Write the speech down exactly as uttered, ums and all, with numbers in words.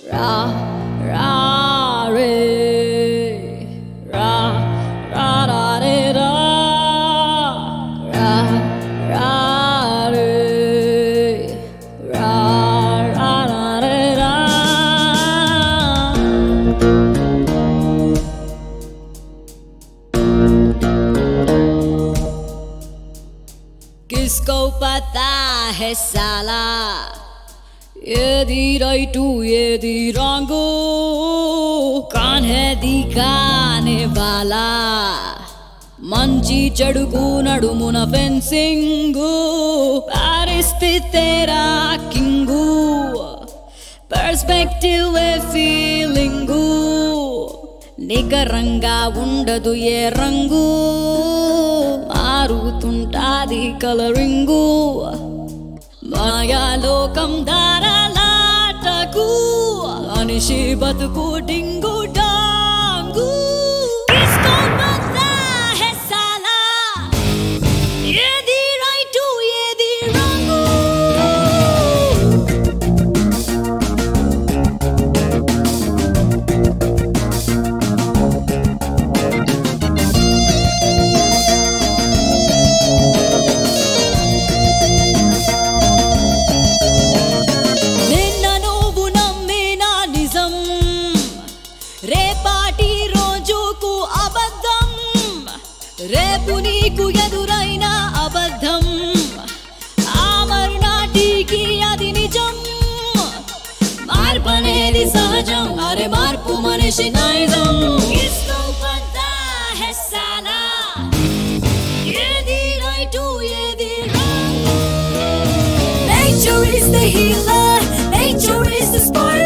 Ra, ra, re, ra, ra, ra, re, ra, ra, ra, re, ra, ra, ra, re, ra. किसको पता है साला ఏది right ఏది రాంగు కాన్ హై దిఖానే వాలా మంచి చెడుకు నడుమున ఫెన్సింగు పరిస్థితేరా కింగు పర్స్పెక్టివ్ ఏ ఫీలింగు నికరంగా ఉండదు ఏ రంగు మారుతుంటాది కలరింగు మాయాలోకం దారాలాటకు మనిషి బతుకు డింగు డాంగు కిస్కో పతా హై సాలా ఏది రైటు ఏది రాంగు రేపాటి రోజుకు అబద్ధం రేపు నీకు ఎదురైన అబద్ధం ఆ మరునాటికి అది నిజం మార్పనేది సహజం అరే మార్పు మనిషి నైజం కిస్కో పతా హై సాలా ఏది రైటు ఏది wrong Nature is the healer, nature is the spoiler